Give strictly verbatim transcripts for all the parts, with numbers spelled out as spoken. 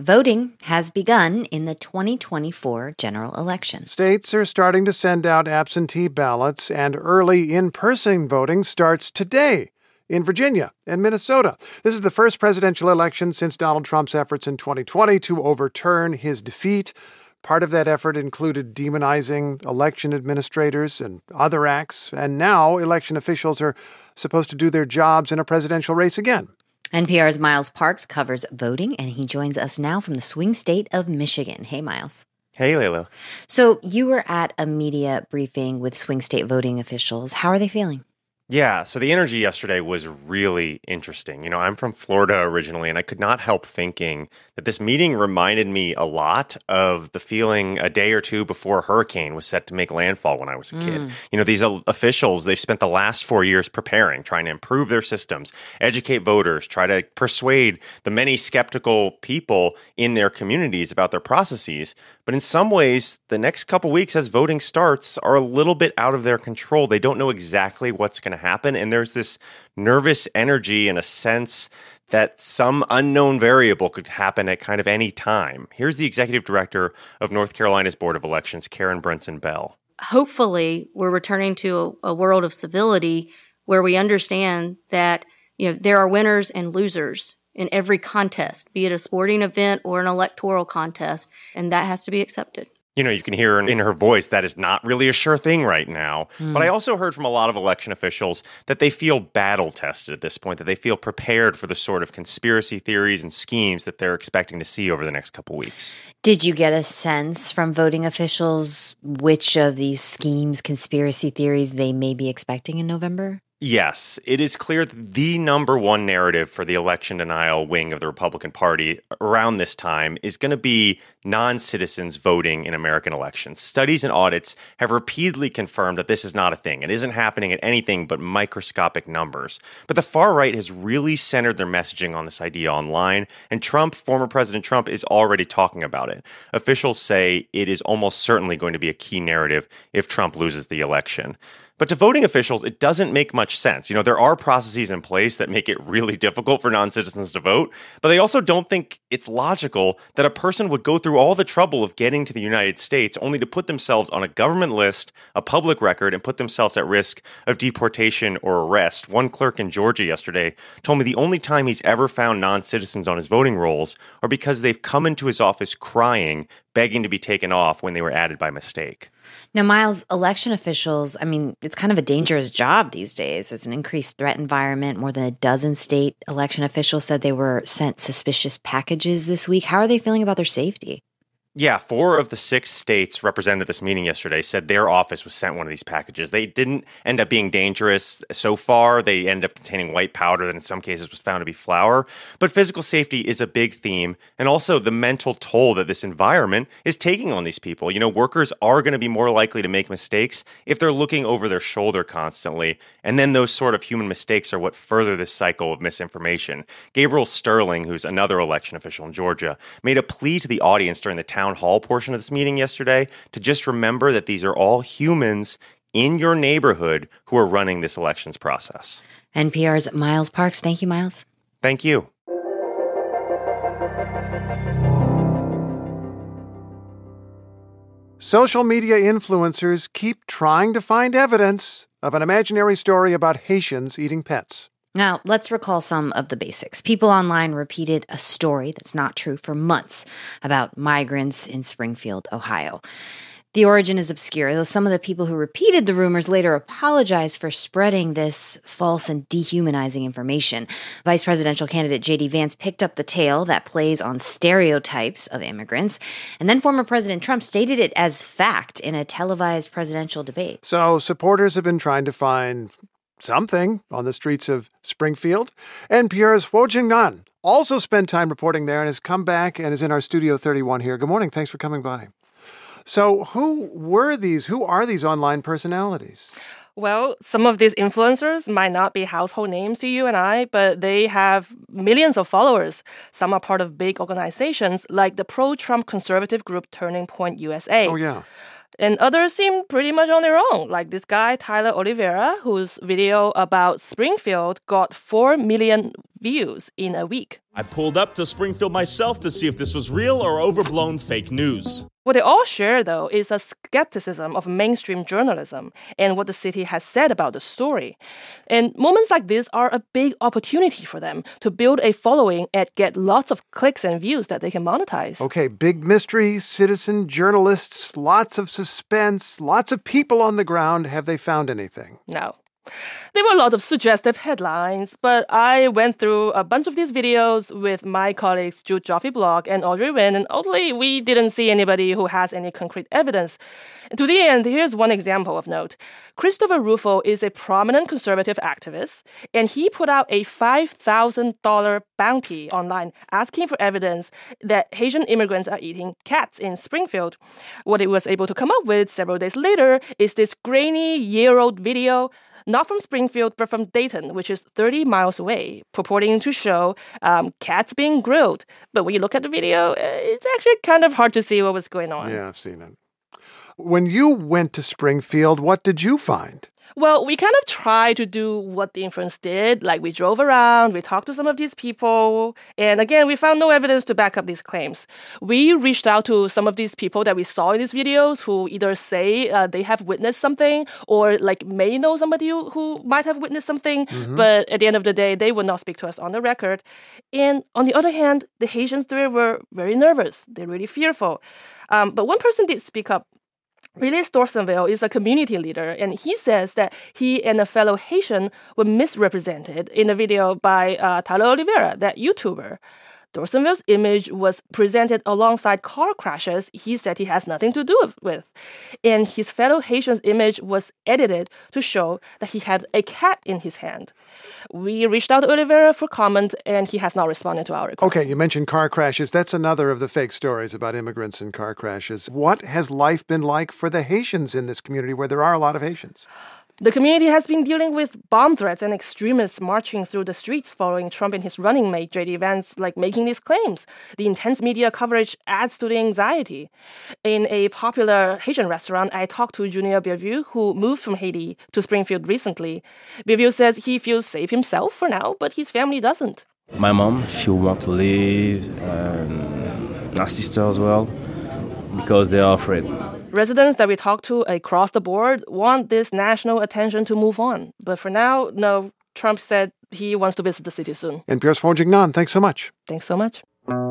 Voting has begun in the twenty twenty-four general election. States are starting to send out absentee ballots, and early in-person voting starts today in Virginia and Minnesota. This is the first presidential election since Donald Trump's efforts in twenty twenty to overturn his defeat. Part of that effort included demonizing election administrators and other acts, and now election officials are supposed to do their jobs in a presidential race again. N P R's Miles Parks covers voting, and he joins us now from the swing state of Michigan. Hey, Miles. Hey, Layla. So you were at a media briefing with swing state voting officials. How are they feeling? Yeah, so the energy yesterday was really interesting. You know, I'm from Florida originally, and I could not help thinking that this meeting reminded me a lot of the feeling a day or two before a hurricane was set to make landfall when I was a kid. Mm. You know, these officials, they've spent the last four years preparing, trying to improve their systems, educate voters, try to persuade the many skeptical people in their communities about their processes. But in some ways, the next couple weeks as voting starts are a little bit out of their control. They don't know exactly what's going to happen. And there's this nervous energy and a sense that some unknown variable could happen at kind of any time. Here's the executive director of North Carolina's Board of Elections, Karen Brunson Bell. Hopefully, we're returning to a, a world of civility where we understand that, you know, there are winners and losers in every contest, be it a sporting event or an electoral contest, and that has to be accepted. You know, you can hear in her voice that is not really a sure thing right now. Mm. But I also heard from a lot of election officials that they feel battle tested at this point, that they feel prepared for the sort of conspiracy theories and schemes that they're expecting to see over the next couple weeks. Did you get a sense from voting officials which of these schemes, conspiracy theories they may be expecting in November? Yes, it is clear that the number one narrative for the election denial wing of the Republican Party around this time is going to be non-citizens voting in American elections. Studies and audits have repeatedly confirmed that this is not a thing. It isn't happening at anything but microscopic numbers. But the far right has really centered their messaging on this idea online, and Trump, former President Trump, is already talking about it. Officials say it is almost certainly going to be a key narrative if Trump loses the election. But to voting officials, it doesn't make much sense. You know, there are processes in place that make it really difficult for non-citizens to vote, but they also don't think it's logical that a person would go through all the trouble of getting to the United States only to put themselves on a government list, a public record, and put themselves at risk of deportation or arrest. One clerk in Georgia yesterday told me the only time he's ever found non-citizens on his voting rolls are because they've come into his office crying, begging to be taken off when they were added by mistake. Now, Miles, election officials, I mean, it's kind of a dangerous job these days. There's an increased threat environment. More than a dozen state election officials said they were sent suspicious packages this week. How are they feeling about their safety? Yeah, four of the six states represented at this meeting yesterday said their office was sent one of these packages. They didn't end up being dangerous so far. They ended up containing white powder that in some cases was found to be flour. But physical safety is a big theme, and also the mental toll that this environment is taking on these people. You know, workers are going to be more likely to make mistakes if they're looking over their shoulder constantly, and then those sort of human mistakes are what further this cycle of misinformation. Gabriel Sterling, who's another election official in Georgia, made a plea to the audience during the town hall portion of this meeting yesterday to just remember that these are all humans in your neighborhood who are running this elections process. N P R's Miles Parks. Thank you, Miles. Thank you. Social media influencers keep trying to find evidence of an imaginary story about Haitians eating pets. Now, let's recall some of the basics. People online repeated a story that's not true for months about migrants in Springfield, Ohio. The origin is obscure, though some of the people who repeated the rumors later apologized for spreading this false and dehumanizing information. Vice presidential candidate J D Vance picked up the tale that plays on stereotypes of immigrants, and then former President Trump stated it as fact in a televised presidential debate. So supporters have been trying to find something on the streets of Springfield. N P R's Wojing Nan also spent time reporting there and has come back and is in our Studio thirty-one here. Good morning. Thanks for coming by. So who were these? Who are these online personalities? Well, some of these influencers might not be household names to you and I, but they have millions of followers. Some are part of big organizations like the pro-Trump conservative group Turning Point U S A. Oh, yeah. And others seem pretty much on their own, like this guy, Tyler Oliveira, whose video about Springfield got four million views in a week. I pulled up to Springfield myself to see if this was real or overblown fake news. What they all share, though, is a skepticism of mainstream journalism and what the city has said about the story. And moments like this are a big opportunity for them to build a following and get lots of clicks and views that they can monetize. Okay, big mystery, citizen journalists, lots of suspense, lots of people on the ground. Have they found anything? No. There were a lot of suggestive headlines, but I went through a bunch of these videos with my colleagues Jude Joffe-Block and Audrey Nguyen, and oddly, we didn't see anybody who has any concrete evidence. And to the end, here's one example of note. Christopher Rufo is a prominent conservative activist, and he put out a five thousand dollars bounty online asking for evidence that Haitian immigrants are eating cats in Springfield. What he was able to come up with several days later is this grainy, year-old video, not from Springfield, but from Dayton, which is thirty miles away, purporting to show um, cats being grilled. But when you look at the video, it's actually kind of hard to see what was going on. Yeah, I've seen it. When you went to Springfield, what did you find? Well, we kind of tried to do what the inference did. Like, we drove around, we talked to some of these people, and again, we found no evidence to back up these claims. We reached out to some of these people that we saw in these videos who either say uh, they have witnessed something or, like, may know somebody who, who might have witnessed something, mm-hmm. but at the end of the day, they would not speak to us on the record. And on the other hand, the Haitians there were very nervous. They're really fearful. Um, but one person did speak up. Release Dorsonville is a community leader, and he says that he and a fellow Haitian were misrepresented in a video by uh, Tyler Oliveira, that YouTuber. Dorsonville's image was presented alongside car crashes he said he has nothing to do with. And his fellow Haitian's image was edited to show that he had a cat in his hand. We reached out to Oliveira for comment, and he has not responded to our request. Okay, you mentioned car crashes. That's another of the fake stories about immigrants and car crashes. What has life been like for the Haitians in this community where there are a lot of Haitians? The community has been dealing with bomb threats and extremists marching through the streets following Trump and his running mate, J D Vance, like making these claims. The intense media coverage adds to the anxiety. In a popular Haitian restaurant, I talked to Junior Bienvenu, who moved from Haiti to Springfield recently. Bienvenu says he feels safe himself for now, but his family doesn't. My mom, she want to leave, and my sister as well, because they are afraid. Residents that we talked to across the board want this national attention to move on. But for now, no, Trump said he wants to visit the city soon. N P R's Phong Jingnan, thanks so much. Thanks so much.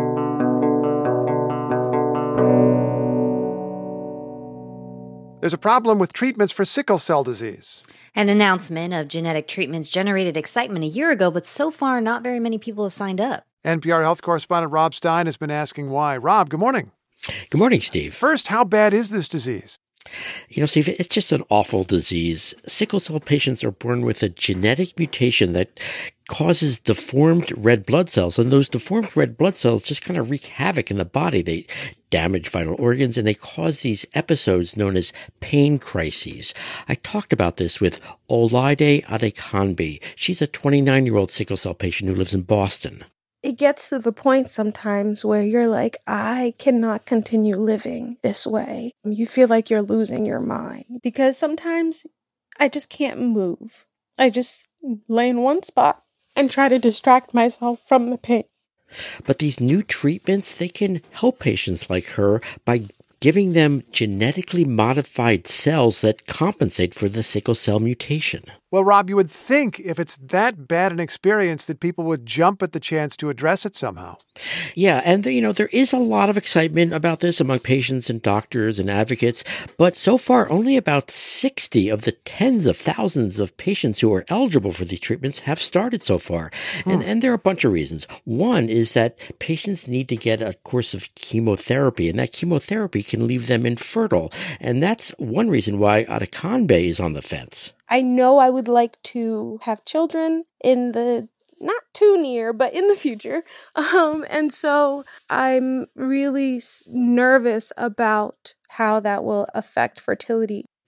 There's a problem with treatments for sickle cell disease. An announcement of genetic treatments generated excitement a year ago, but so far not very many people have signed up. N P R health correspondent Rob Stein has been asking why. Rob, good morning. Good morning, Steve. First, how bad is this disease? You know, Steve, it's just an awful disease. Sickle cell patients are born with a genetic mutation that causes deformed red blood cells, and those deformed red blood cells just kind of wreak havoc in the body. They damage vital organs, and they cause these episodes known as pain crises. I talked about this with Olaide Adekanbi. She's a twenty-nine-year-old sickle cell patient who lives in Boston. It gets to the point sometimes where you're like, I cannot continue living this way. You feel like you're losing your mind because sometimes I just can't move. I just lay in one spot and try to distract myself from the pain. But these new treatments, they can help patients like her by giving them genetically modified cells that compensate for the sickle cell mutation. Well, Rob, you would think if it's that bad an experience that people would jump at the chance to address it somehow. Yeah, and you know, there is a lot of excitement about this among patients and doctors and advocates, but so far only about sixty of the tens of thousands of patients who are eligible for these treatments have started so far. Hmm. And, and there are a bunch of reasons. One is that patients need to get a course of chemotherapy, and that chemotherapy can leave them infertile. And that's one reason why Adekanbe is on the fence. I know I would like to have children in the not too near, but in the future. Um, and so I'm really nervous about how that will affect fertility.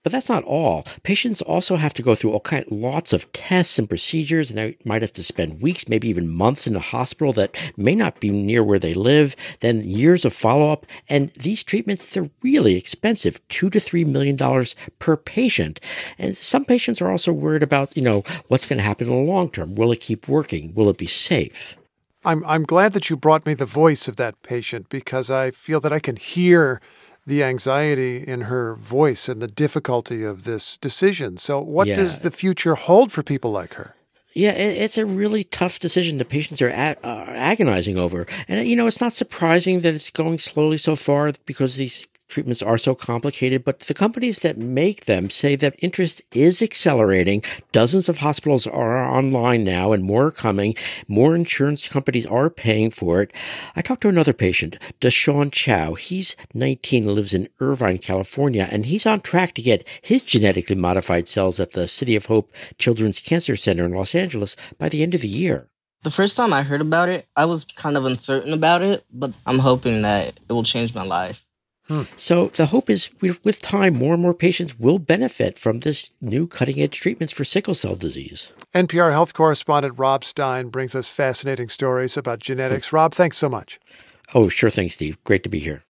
But that's not all. Patients also have to go through all kind, lots of tests and procedures, and they might have to spend weeks, maybe even months in a hospital that may not be near where they live, then years of follow-up. And these treatments, they're really expensive, two to three million dollars per patient. And some patients are also worried about, you know, what's going to happen in the long term. Will it keep working? Will it be safe? I'm I'm glad that you brought me the voice of that patient, because I feel that I can hear the anxiety in her voice and the difficulty of this decision. So what Yeah. does the future hold for people like her? Yeah, it, it's a really tough decision the patients are, a, are agonizing over. And, you know, it's not surprising that it's going slowly so far because these treatments are so complicated, but the companies that make them say that interest is accelerating. Dozens of hospitals are online now and more are coming. More insurance companies are paying for it. I talked to another patient, Deshaun Chow. He's nineteen and lives in Irvine, California, and he's on track to get his genetically modified cells at the City of Hope Children's Cancer Center in Los Angeles by the end of the year. The first time I heard about it, I was kind of uncertain about it, but I'm hoping that it will change my life. Hmm. So the hope is with time, more and more patients will benefit from this new cutting-edge treatments for sickle cell disease. N P R health correspondent Rob Stein brings us fascinating stories about genetics. Rob, thanks so much. Oh, sure thing, Steve. Great to be here.